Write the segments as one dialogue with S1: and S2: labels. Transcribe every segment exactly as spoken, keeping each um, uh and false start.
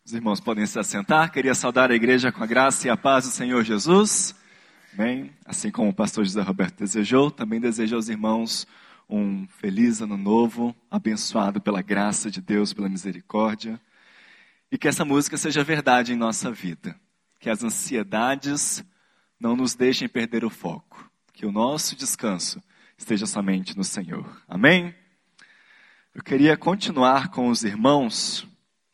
S1: Os irmãos podem se assentar. Queria saudar a igreja com a graça e a paz do Senhor Jesus. Amém? Assim como o pastor José Roberto desejou, também desejo aos irmãos um feliz ano novo, abençoado pela graça de Deus, pela misericórdia. E que essa música seja verdade em nossa vida. Que as ansiedades não nos deixem perder o foco. Que o nosso descanso esteja somente no Senhor. Amém? Eu queria continuar com os irmãos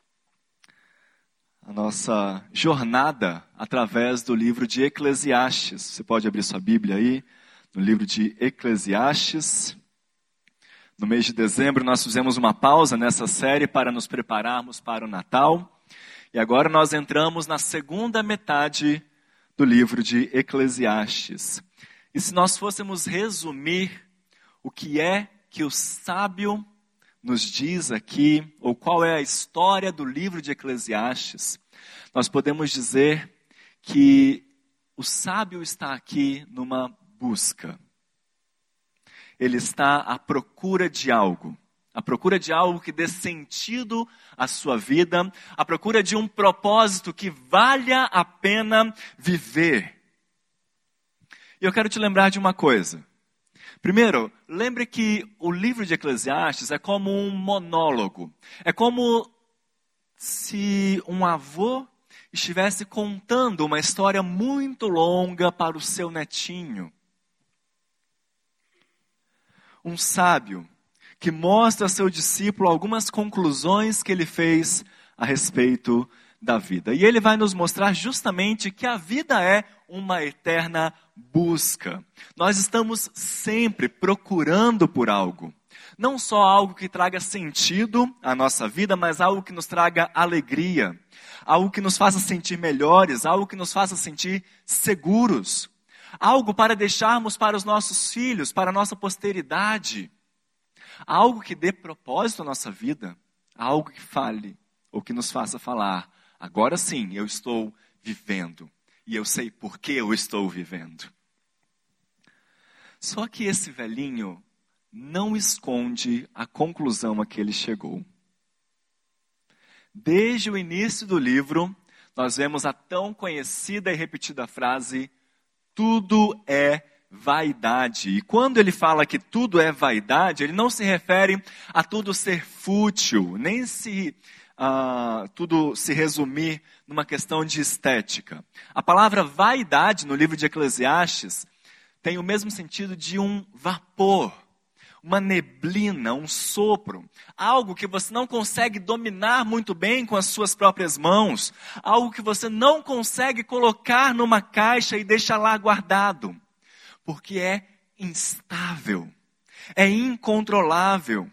S1: a nossa jornada através do livro de Eclesiastes. Você pode abrir sua Bíblia aí, no livro de Eclesiastes. No mês de dezembro nós fizemos uma pausa nessa série para nos prepararmos para o Natal. E agora nós entramos na segunda metade do livro de Eclesiastes. E se nós fôssemos resumir o que é que o sábio nos diz aqui, ou qual é a história do livro de Eclesiastes, nós podemos dizer que o sábio está aqui numa busca. Ele está à procura de algo. À procura de algo que dê sentido à sua vida. À procura de um propósito que valha a pena viver. E eu quero te lembrar de uma coisa. Primeiro, lembre que o livro de Eclesiastes é como um monólogo. É como se um avô estivesse contando uma história muito longa para o seu netinho. Um sábio que mostra a seu discípulo algumas conclusões que ele fez a respeito da vida. E ele vai nos mostrar justamente que a vida é uma eterna busca. Nós estamos sempre procurando por algo. Não só algo que traga sentido à nossa vida, mas algo que nos traga alegria. Algo que nos faça sentir melhores, algo que nos faça sentir seguros. Algo para deixarmos para os nossos filhos, para a nossa posteridade. Algo que dê propósito à nossa vida. Algo que fale, ou que nos faça falar. Agora sim, eu estou vivendo. E eu sei por que eu estou vivendo. Só que esse velhinho não esconde a conclusão a que ele chegou. Desde o início do livro, nós vemos a tão conhecida e repetida frase, tudo é vaidade. E quando ele fala que tudo é vaidade, ele não se refere a tudo ser fútil, nem se... Uh, tudo se resumir numa questão de estética. A palavra vaidade no livro de Eclesiastes tem o mesmo sentido de um vapor, uma neblina, um sopro, algo que você não consegue dominar muito bem com as suas próprias mãos, algo que você não consegue colocar numa caixa e deixar lá guardado, porque é instável, é incontrolável.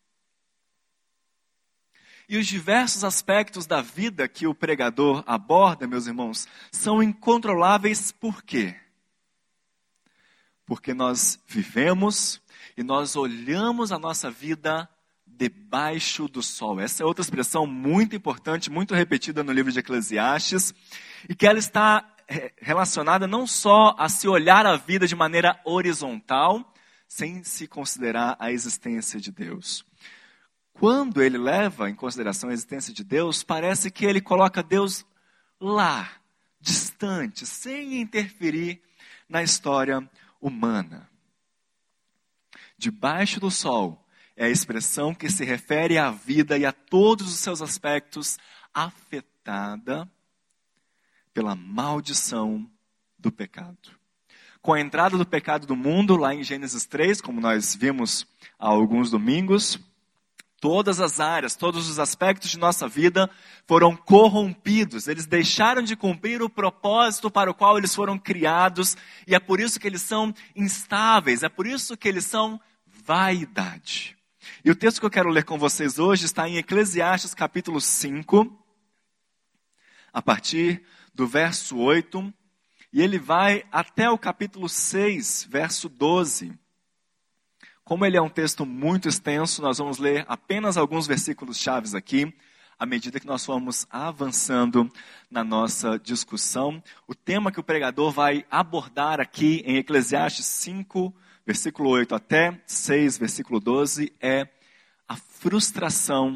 S1: E os diversos aspectos da vida que o pregador aborda, meus irmãos, são incontroláveis por quê? Porque nós vivemos e nós olhamos a nossa vida debaixo do sol. Essa é outra expressão muito importante, muito repetida no livro de Eclesiastes, e que ela está relacionada não só a se olhar a vida de maneira horizontal, sem se considerar a existência de Deus. Quando ele leva em consideração a existência de Deus, parece que ele coloca Deus lá, distante, sem interferir na história humana. Debaixo do sol é a expressão que se refere à vida e a todos os seus aspectos afetada pela maldição do pecado. Com a entrada do pecado do mundo, lá em Gênesis três, como nós vimos há alguns domingos, todas as áreas, todos os aspectos de nossa vida foram corrompidos. Eles deixaram de cumprir o propósito para o qual eles foram criados. E é por isso que eles são instáveis. É por isso que eles são vaidade. E o texto que eu quero ler com vocês hoje está em Eclesiastes capítulo cinco, a partir do verso oito. E ele vai até o capítulo seis, verso doze. Como ele é um texto muito extenso, nós vamos ler apenas alguns versículos chaves aqui, à medida que nós formos avançando na nossa discussão. O tema que o pregador vai abordar aqui em Eclesiastes cinco, versículo oito até seis, versículo doze, é a frustração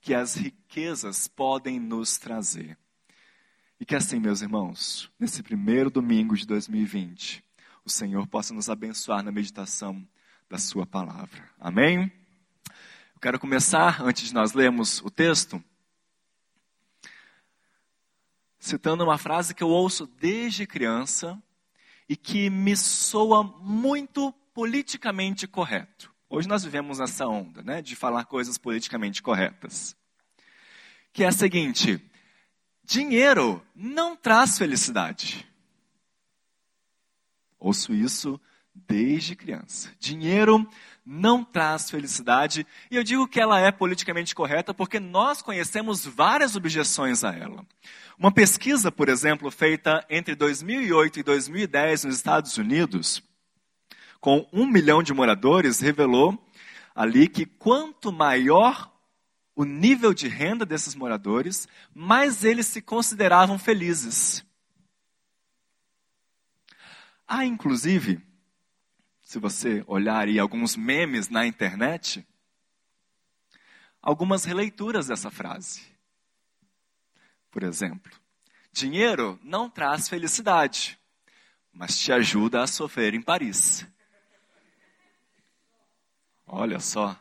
S1: que as riquezas podem nos trazer. E que assim, meus irmãos, nesse primeiro domingo de dois mil e vinte, o Senhor possa nos abençoar na meditação da sua palavra. Amém? Eu quero começar, antes de nós lermos o texto, citando uma frase que eu ouço desde criança e que me soa muito politicamente correto. Hoje nós vivemos nessa onda, né, de falar coisas politicamente corretas. Que é a seguinte: dinheiro não traz felicidade. Ouço isso desde criança. Dinheiro não traz felicidade. E eu digo que ela é politicamente correta porque nós conhecemos várias objeções a ela. Uma pesquisa, por exemplo, feita entre dois mil e oito e dois mil e dez nos Estados Unidos, com um milhão de moradores, revelou ali que quanto maior o nível de renda desses moradores, mais eles se consideravam felizes. Há, inclusive, se você olhar aí alguns memes na internet, algumas releituras dessa frase. Por exemplo, dinheiro não traz felicidade, mas te ajuda a sofrer em Paris. Olha só.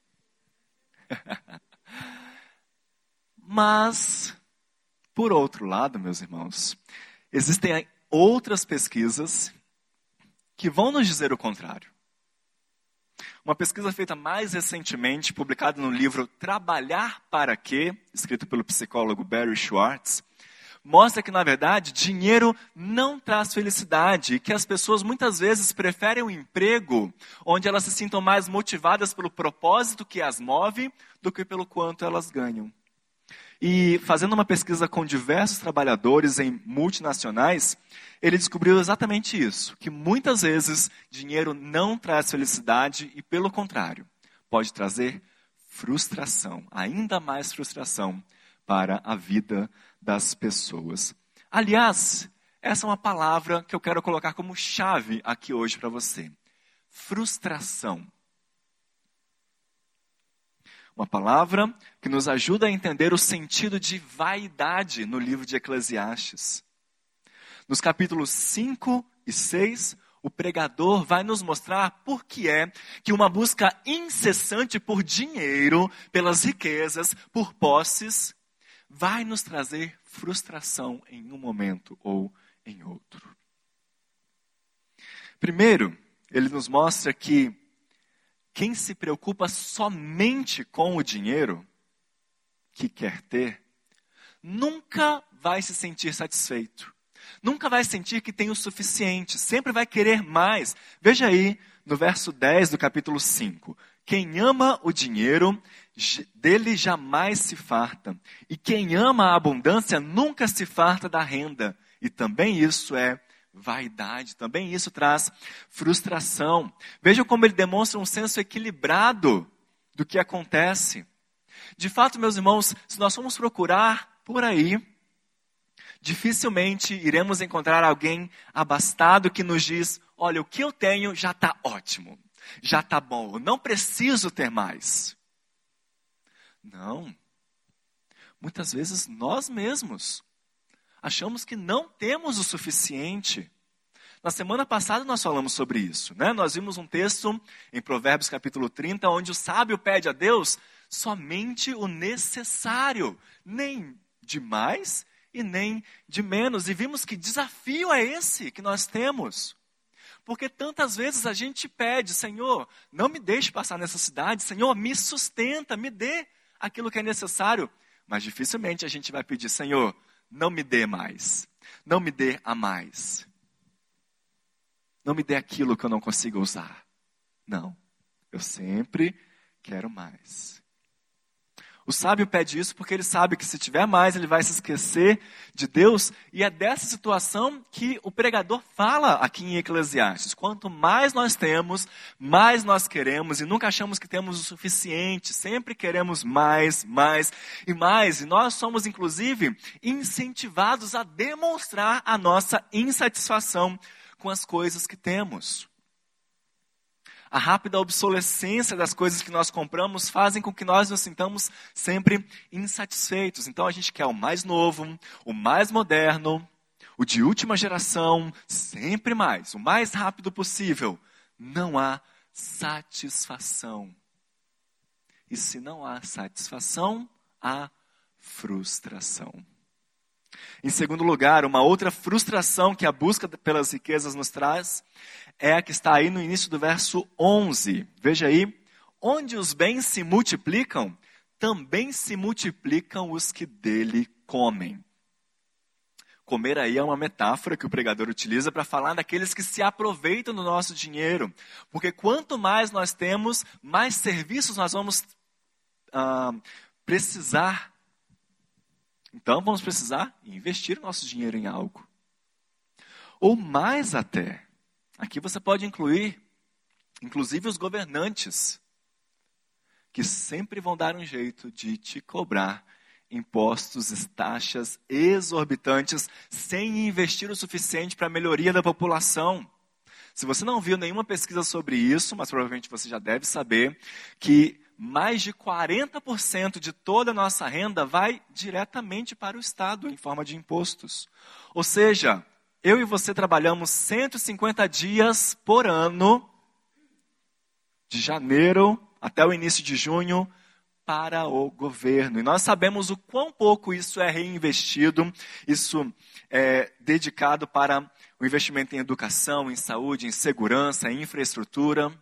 S1: Mas, por outro lado, meus irmãos, existem outras pesquisas que vão nos dizer o contrário. Uma pesquisa feita mais recentemente, publicada no livro Trabalhar para Quê?, escrito pelo psicólogo Barry Schwartz, mostra que, na verdade, dinheiro não traz felicidade e que as pessoas muitas vezes preferem um emprego onde elas se sintam mais motivadas pelo propósito que as move do que pelo quanto elas ganham. E fazendo uma pesquisa com diversos trabalhadores em multinacionais, ele descobriu exatamente isso, que muitas vezes dinheiro não traz felicidade e, pelo contrário, pode trazer frustração, ainda mais frustração para a vida das pessoas. Aliás, essa é uma palavra que eu quero colocar como chave aqui hoje para você. Frustração. Uma palavra que nos ajuda a entender o sentido de vaidade no livro de Eclesiastes. Nos capítulos cinco e seis, o pregador vai nos mostrar por que é que uma busca incessante por dinheiro, pelas riquezas, por posses, vai nos trazer frustração em um momento ou em outro. Primeiro, ele nos mostra que quem se preocupa somente com o dinheiro que quer ter, nunca vai se sentir satisfeito. Nunca vai sentir que tem o suficiente. Sempre vai querer mais. Veja aí no verso dez do capítulo cinco. Quem ama o dinheiro, dele jamais se farta. E quem ama a abundância, nunca se farta da renda. E também isso é vaidade, também isso traz frustração. Vejam como ele demonstra um senso equilibrado do que acontece. De fato, meus irmãos, se nós formos procurar por aí, dificilmente iremos encontrar alguém abastado que nos diz: olha, o que eu tenho já está ótimo, já está bom, eu não preciso ter mais. Não. Muitas vezes nós mesmos achamos que não temos o suficiente. Na semana passada nós falamos sobre isso, né? Nós vimos um texto em Provérbios capítulo trinta, onde o sábio pede a Deus somente o necessário, nem de mais e nem de menos. E vimos que desafio é esse que nós temos. Porque tantas vezes a gente pede: Senhor, não me deixe passar necessidade, Senhor, me sustenta, me dê aquilo que é necessário. Mas dificilmente a gente vai pedir: Senhor, não me dê mais, não me dê a mais. Não me dê aquilo que eu não consigo usar. Não, eu sempre quero mais. O sábio pede isso porque ele sabe que se tiver mais, ele vai se esquecer de Deus. E é dessa situação que o pregador fala aqui em Eclesiastes. Quanto mais nós temos, mais nós queremos e nunca achamos que temos o suficiente. Sempre queremos mais, mais e mais. E nós somos, inclusive, incentivados a demonstrar a nossa insatisfação com as coisas que temos. A rápida obsolescência das coisas que nós compramos fazem com que nós nos sintamos sempre insatisfeitos. Então a gente quer o mais novo, o mais moderno, o de última geração, sempre mais, o mais rápido possível. Não há satisfação. E se não há satisfação, há frustração. Em segundo lugar, uma outra frustração que a busca pelas riquezas nos traz é a que está aí no início do verso onze. Veja aí, onde os bens se multiplicam, também se multiplicam os que dele comem. Comer aí é uma metáfora que o pregador utiliza para falar daqueles que se aproveitam do nosso dinheiro. Porque quanto mais nós temos, mais serviços nós vamos ah, precisar. Então vamos precisar investir o nosso dinheiro em algo. Ou mais até. Aqui você pode incluir, inclusive os governantes, que sempre vão dar um jeito de te cobrar impostos e taxas exorbitantes sem investir o suficiente para a melhoria da população. Se você não viu nenhuma pesquisa sobre isso, mas provavelmente você já deve saber que mais de quarenta por cento de toda a nossa renda vai diretamente para o Estado em forma de impostos. Ou seja, eu e você trabalhamos cento e cinquenta dias por ano, de janeiro até o início de junho, para o governo. E nós sabemos o quão pouco isso é reinvestido, isso é dedicado para o investimento em educação, em saúde, em segurança, em infraestrutura.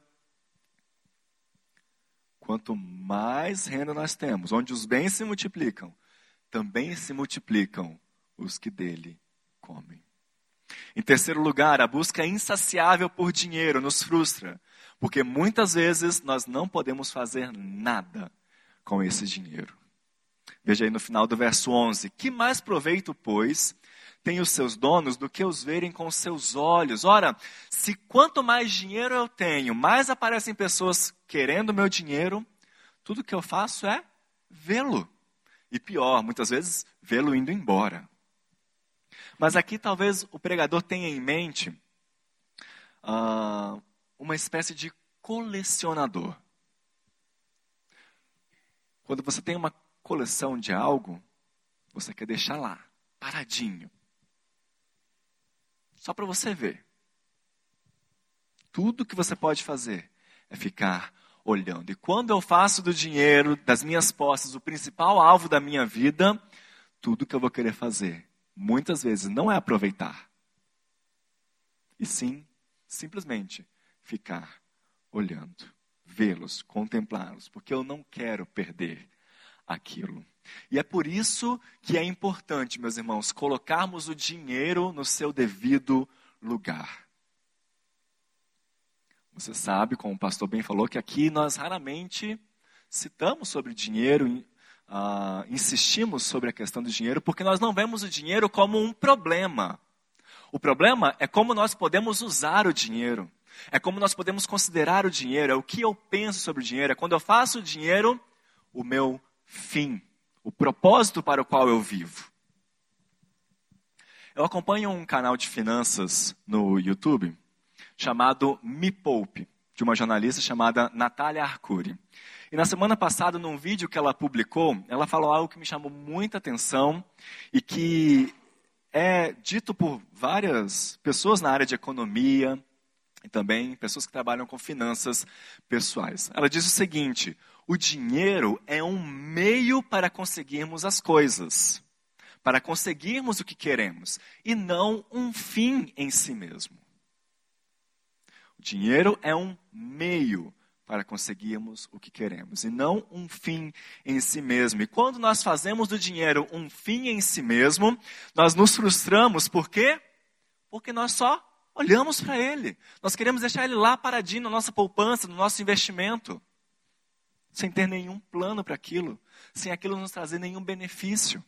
S1: Quanto mais renda nós temos, onde os bens se multiplicam, também se multiplicam os que dele comem. Em terceiro lugar, a busca insaciável por dinheiro nos frustra, porque muitas vezes nós não podemos fazer nada com esse dinheiro. Veja aí no final do verso onze. Que mais proveito, pois, tem os seus donos do que os verem com os seus olhos? Ora, se quanto mais dinheiro eu tenho, mais aparecem pessoas querendo o meu dinheiro, tudo que eu faço é vê-lo. E pior, muitas vezes, vê-lo indo embora. Mas aqui talvez o pregador tenha em mente uh, uma espécie de colecionador. Quando você tem uma coleção de algo, você quer deixar lá, paradinho. Só para você ver. Tudo que você pode fazer é ficar olhando. E quando eu faço do dinheiro, das minhas posses, o principal alvo da minha vida, tudo que eu vou querer fazer, muitas vezes, não é aproveitar. E sim, simplesmente, ficar olhando. Vê-los, contemplá-los, porque eu não quero perder aquilo. E é por isso que é importante, meus irmãos, colocarmos o dinheiro no seu devido lugar. Você sabe, como o pastor bem falou, que aqui nós raramente citamos sobre dinheiro, uh, insistimos sobre a questão do dinheiro, porque nós não vemos o dinheiro como um problema. O problema é como nós podemos usar o dinheiro. É como nós podemos considerar o dinheiro, é o que eu penso sobre o dinheiro, é quando eu faço o dinheiro o meu fim, o propósito para o qual eu vivo. Eu acompanho um canal de finanças no YouTube chamado Me Poupe, de uma jornalista chamada Natália Arcuri. E na semana passada, num vídeo que ela publicou, ela falou algo que me chamou muita atenção e que é dito por várias pessoas na área de economia, e também pessoas que trabalham com finanças pessoais. Ela diz o seguinte: o dinheiro é um meio para conseguirmos as coisas, para conseguirmos o que queremos, e não um fim em si mesmo. O dinheiro é um meio para conseguirmos o que queremos, e não um fim em si mesmo. E quando nós fazemos do dinheiro um fim em si mesmo, nós nos frustramos. Por quê? Porque nós só olhamos para ele. Nós queremos deixar ele lá paradinho na nossa poupança, no nosso investimento, sem ter nenhum plano para aquilo, sem aquilo nos trazer nenhum benefício.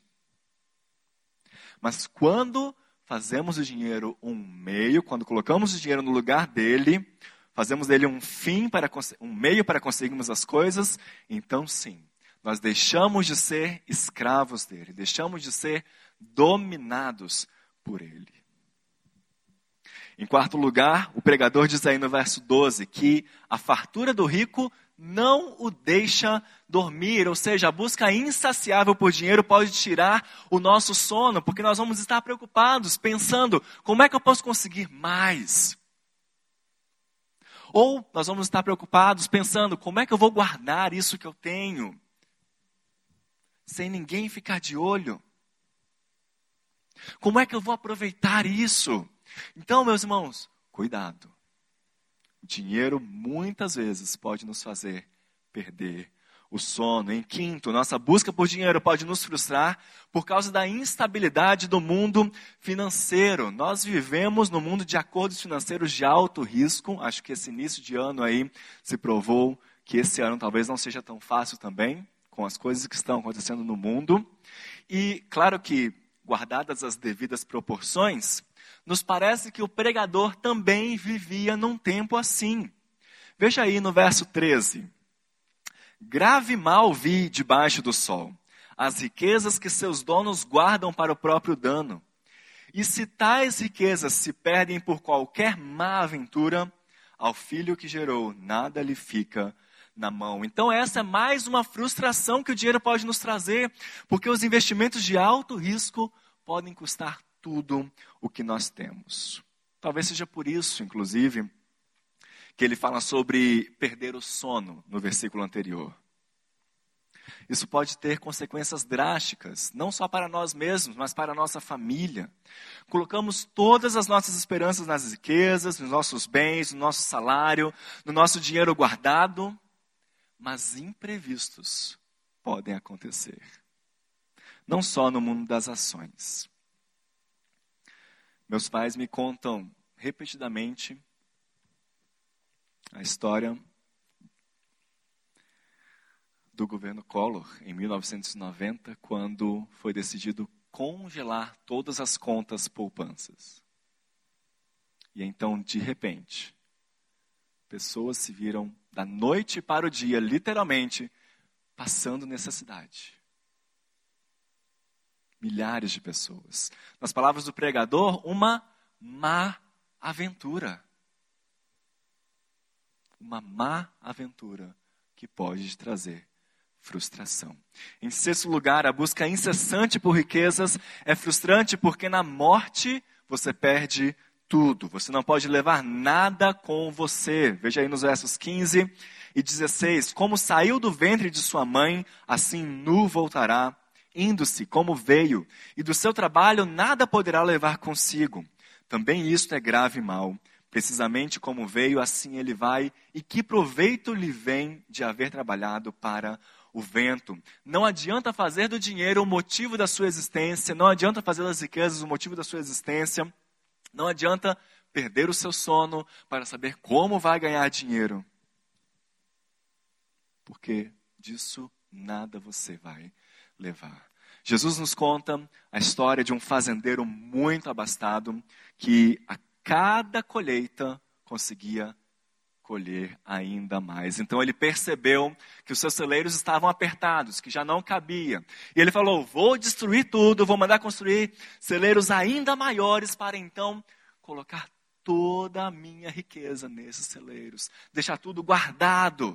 S1: Mas quando fazemos o dinheiro um meio, quando colocamos o dinheiro no lugar dele, fazemos dele um fim, para um meio para conseguirmos as coisas, então sim, nós deixamos de ser escravos dele, deixamos de ser dominados por ele. Em quarto lugar, o pregador diz aí no verso doze que a fartura do rico não o deixa dormir, ou seja, a busca insaciável por dinheiro pode tirar o nosso sono, porque nós vamos estar preocupados, pensando, como é que eu posso conseguir mais? Ou nós vamos estar preocupados, pensando, como é que eu vou guardar isso que eu tenho? Sem ninguém ficar de olho. Como é que eu vou aproveitar isso? Então, meus irmãos, cuidado. O dinheiro muitas vezes pode nos fazer perder o sono. Em quinto, nossa busca por dinheiro pode nos frustrar por causa da instabilidade do mundo financeiro. Nós vivemos no mundo de acordos financeiros de alto risco. Acho que esse início de ano aí se provou que esse ano talvez não seja tão fácil também, com as coisas que estão acontecendo no mundo. E claro que, guardadas as devidas proporções, nos parece que o pregador também vivia num tempo assim. Veja aí no verso treze. Grave mal vi debaixo do sol, as riquezas que seus donos guardam para o próprio dano. E se tais riquezas se perdem por qualquer má aventura, ao filho que gerou nada lhe fica na mão. Então essa é mais uma frustração que o dinheiro pode nos trazer, porque os investimentos de alto risco podem custar tudo o que nós temos. Talvez seja por isso, inclusive, que ele fala sobre perder o sono no versículo anterior. Isso pode ter consequências drásticas, não só para nós mesmos, mas para a nossa família. Colocamos todas as nossas esperanças nas riquezas, nos nossos bens, no nosso salário, no nosso dinheiro guardado, mas imprevistos podem acontecer. Não só no mundo das ações. Meus pais me contam repetidamente a história do governo Collor, em mil novecentos e noventa, quando foi decidido congelar todas as contas poupanças. E então, de repente, pessoas se viram da noite para o dia, literalmente, passando necessidade. Milhares de pessoas. Nas palavras do pregador, uma má aventura. Uma má aventura que pode te trazer frustração. Em sexto lugar, a busca incessante por riquezas é frustrante porque na morte você perde tudo. Você não pode levar nada com você. Veja aí nos versos quinze e dezesseis. Como saiu do ventre de sua mãe, assim nu voltará, indo-se como veio, e do seu trabalho nada poderá levar consigo. Também isto é grave mal. Precisamente como veio, assim ele vai, e que proveito lhe vem de haver trabalhado para o vento. Não adianta fazer do dinheiro o motivo da sua existência, não adianta fazer das riquezas o motivo da sua existência, não adianta perder o seu sono para saber como vai ganhar dinheiro. Porque disso nada você vai levar. Jesus nos conta a história de um fazendeiro muito abastado que a cada colheita conseguia colher ainda mais. Então ele percebeu que os seus celeiros estavam apertados, que já não cabia. E ele falou, vou destruir tudo, vou mandar construir celeiros ainda maiores para então colocar toda a minha riqueza nesses celeiros. Deixar tudo guardado.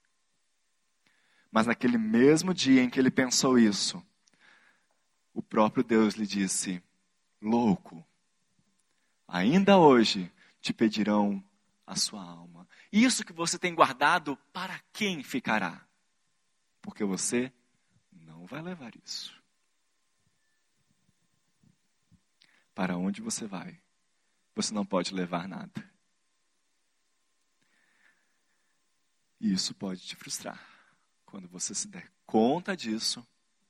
S1: Mas naquele mesmo dia em que ele pensou isso, o próprio Deus lhe disse, louco, ainda hoje te pedirão a sua alma. Isso que você tem guardado, para quem ficará? Porque você não vai levar isso. Para onde você vai? Você não pode levar nada. E isso pode te frustrar. Quando você se der conta disso,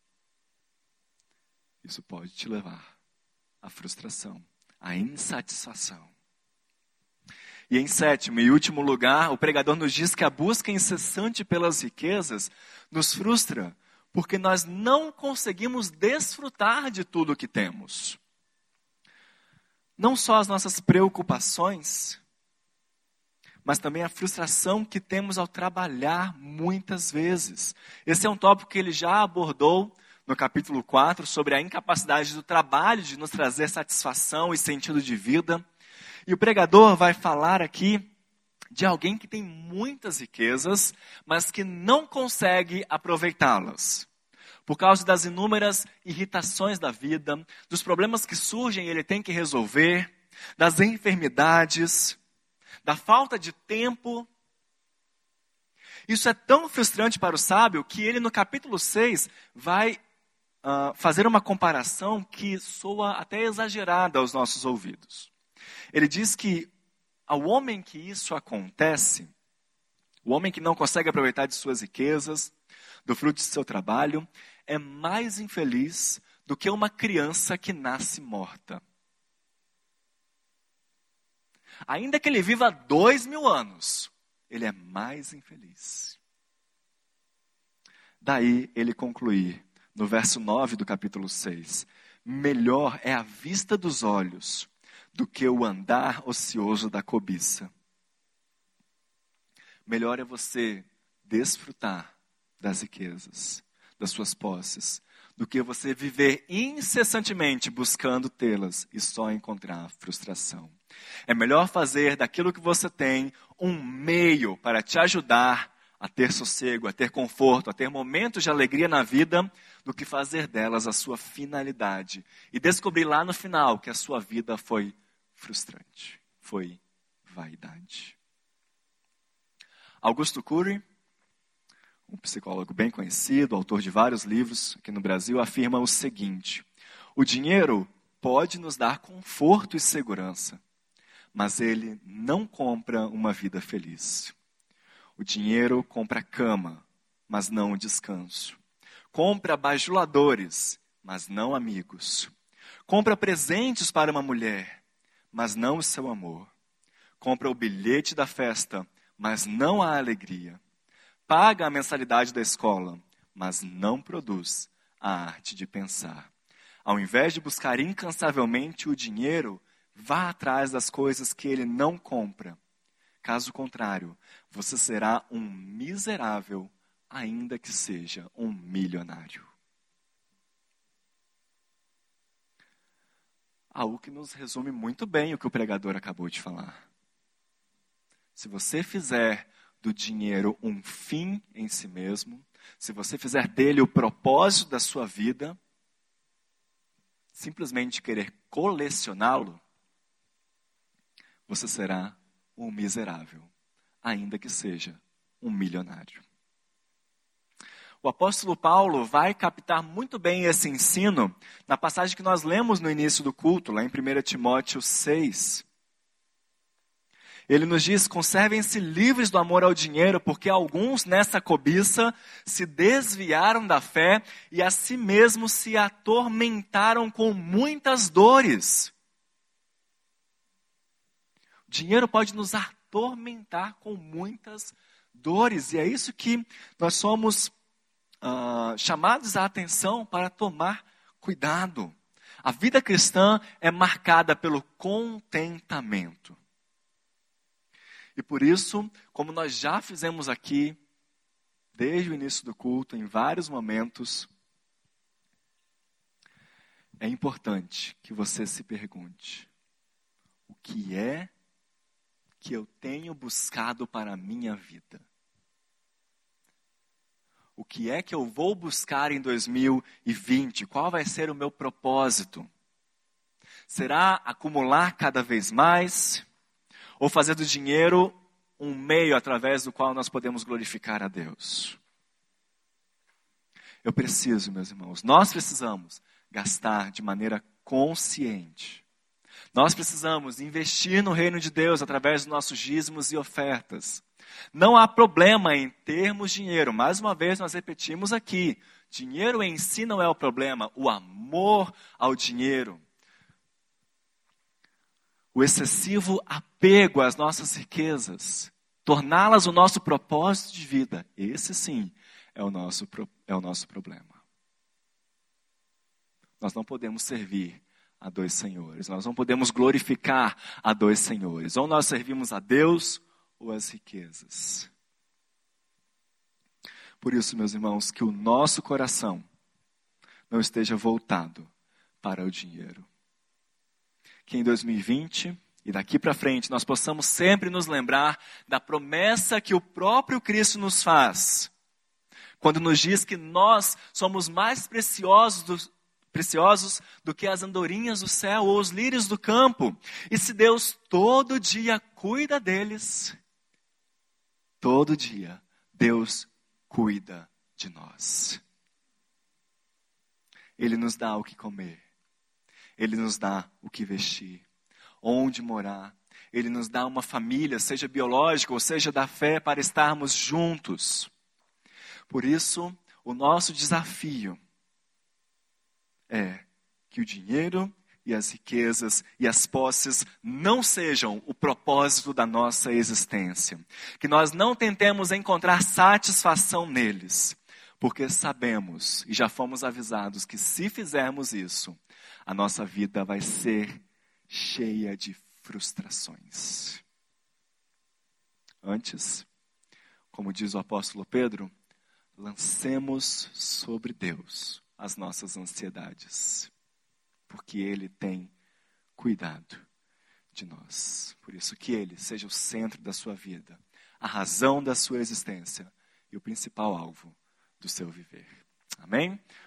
S1: isso pode te levar à frustração, à insatisfação. E em sétimo e último lugar, o pregador nos diz que a busca incessante pelas riquezas nos frustra, porque nós não conseguimos desfrutar de tudo o que temos. Não só as nossas preocupações, mas também a frustração que temos ao trabalhar muitas vezes. Esse é um tópico que ele já abordou no capítulo quatro, sobre a incapacidade do trabalho de nos trazer satisfação e sentido de vida. E o pregador vai falar aqui de alguém que tem muitas riquezas, mas que não consegue aproveitá-las. Por causa das inúmeras irritações da vida, dos problemas que surgem e ele tem que resolver, das enfermidades, da falta de tempo. Isso é tão frustrante para o sábio que ele no capítulo seis vai uh, fazer uma comparação que soa até exagerada aos nossos ouvidos. Ele diz que ao homem que isso acontece, o homem que não consegue aproveitar de suas riquezas, do fruto de seu trabalho, é mais infeliz do que uma criança que nasce morta. Ainda que ele viva dois mil anos, ele é mais infeliz. Daí ele concluir, no verso nove do capítulo seis, melhor é a vista dos olhos do que o andar ocioso da cobiça. Melhor é você desfrutar das riquezas, das suas posses, do que você viver incessantemente buscando tê-las e só encontrar frustração. É melhor fazer daquilo que você tem um meio para te ajudar a ter sossego, a ter conforto, a ter momentos de alegria na vida, do que fazer delas a sua finalidade. E descobrir lá no final que a sua vida foi frustrante, foi vaidade. Augusto Cury, um psicólogo bem conhecido, autor de vários livros aqui no Brasil, afirma o seguinte: o dinheiro pode nos dar conforto e segurança, mas ele não compra uma vida feliz. O dinheiro compra cama, mas não o descanso. Compra bajuladores, mas não amigos. Compra presentes para uma mulher, mas não o seu amor. Compra o bilhete da festa, mas não a alegria. Paga a mensalidade da escola, mas não produz a arte de pensar. Ao invés de buscar incansavelmente o dinheiro, vá atrás das coisas que ele não compra. Caso contrário, você será um miserável, ainda que seja um milionário. Algo que nos resume muito bem o que o pregador acabou de falar. Se você fizer do dinheiro um fim em si mesmo, se você fizer dele o propósito da sua vida, simplesmente querer colecioná-lo, você será um miserável, ainda que seja um milionário. O apóstolo Paulo vai captar muito bem esse ensino na passagem que nós lemos no início do culto, lá em primeiro Timóteo seis. Ele nos diz: conservem-se livres do amor ao dinheiro, porque alguns nessa cobiça se desviaram da fé e a si mesmos se atormentaram com muitas dores. O dinheiro pode nos atormentar com muitas dores, e é isso que nós somos Uh, chamados à atenção para tomar cuidado. A vida cristã é marcada pelo contentamento. E por isso, como nós já fizemos aqui, desde o início do culto, em vários momentos, é importante que você se pergunte: o que é que eu tenho buscado para a minha vida? O que é que eu vou buscar em dois mil e vinte? Qual vai ser o meu propósito? Será acumular cada vez mais? Ou fazer do dinheiro um meio através do qual nós podemos glorificar a Deus? Eu preciso, meus irmãos, nós precisamos gastar de maneira consciente. Nós precisamos investir no reino de Deus através dos nossos dízimos e ofertas. Não há problema em termos dinheiro. Mais uma vez nós repetimos aqui. Dinheiro em si não é o problema. O amor ao dinheiro. O excessivo apego às nossas riquezas. Torná-las o nosso propósito de vida. Esse sim é o nosso, é o nosso problema. Nós não podemos servir a dois senhores. Nós não podemos glorificar a dois senhores. Ou nós servimos a Deus ou as riquezas. Por isso, meus irmãos, que o nosso coração não esteja voltado para o dinheiro. Que em dois mil e vinte e daqui para frente nós possamos sempre nos lembrar da promessa que o próprio Cristo nos faz, quando nos diz que nós somos mais preciosos do, preciosos do que as andorinhas do céu ou os lírios do campo. E se Deus todo dia cuida deles, todo dia Deus cuida de nós. Ele nos dá o que comer, Ele nos dá o que vestir, onde morar. Ele nos dá uma família, seja biológica ou seja da fé, para estarmos juntos. Por isso, o nosso desafio é que o dinheiro e as riquezas e as posses não sejam o propósito da nossa existência. Que nós não tentemos encontrar satisfação neles, porque sabemos e já fomos avisados que se fizermos isso, a nossa vida vai ser cheia de frustrações. Antes, como diz o apóstolo Pedro, lancemos sobre Deus as nossas ansiedades, porque Ele tem cuidado de nós. Por isso que Ele seja o centro da sua vida, a razão da sua existência e o principal alvo do seu viver. Amém?